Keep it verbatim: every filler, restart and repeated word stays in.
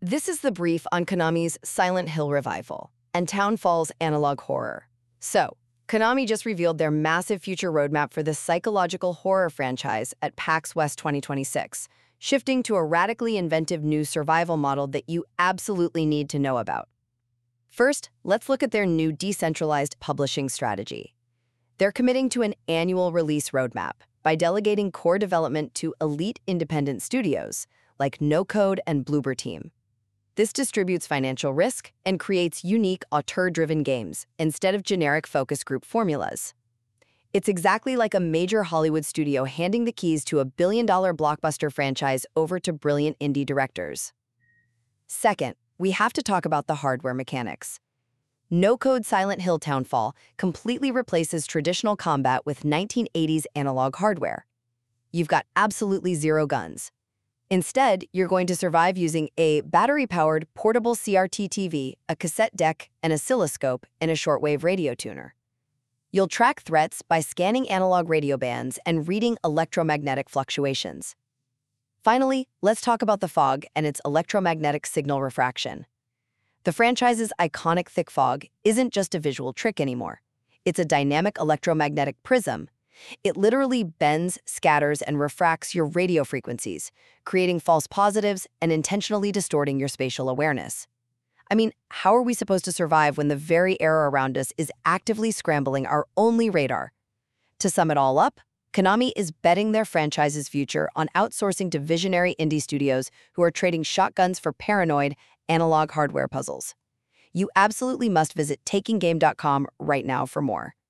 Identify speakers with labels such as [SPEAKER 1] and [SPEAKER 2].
[SPEAKER 1] This is the brief on Konami's Silent Hill revival and Townfall's analog horror. So, Konami just revealed their massive future roadmap for this psychological horror franchise at PAX West twenty twenty-six, shifting to a radically inventive new survival model that you absolutely need to know about. First, let's look at their new decentralized publishing strategy. They're committing to an annual release roadmap by delegating core development to elite independent studios like NoCode and Bloober Team. This distributes financial risk and creates unique auteur-driven games instead of generic focus group formulas. It's exactly like a major Hollywood studio handing the keys to a billion-dollar blockbuster franchise over to brilliant indie directors. Second, we have to talk about the hardware mechanics. NoCode Silent Hill Townfall completely replaces traditional combat with nineteen eighties analog hardware. You've got absolutely zero guns. Instead, you're going to survive using a battery-powered portable C R T T V, a cassette deck, an oscilloscope, and a shortwave radio tuner. You'll track threats by scanning analog radio bands and reading electromagnetic fluctuations. Finally, let's talk about the fog and its electromagnetic signal refraction. The franchise's iconic thick fog isn't just a visual trick anymore. It's a dynamic electromagnetic prism. It literally bends, scatters, and refracts your radio frequencies, creating false positives and intentionally distorting your spatial awareness. I mean, how are we supposed to survive when the very air around us is actively scrambling our only radar? To sum it all up, Konami is betting their franchise's future on outsourcing to visionary indie studios who are trading shotguns for paranoid, analog hardware puzzles. You absolutely must visit taking game dot com right now for more.